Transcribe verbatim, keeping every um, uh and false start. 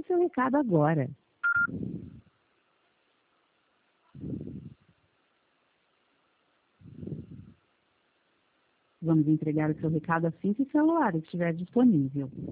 seu recado agora. Vamos entregar o seu recado assim que o celular estiver disponível.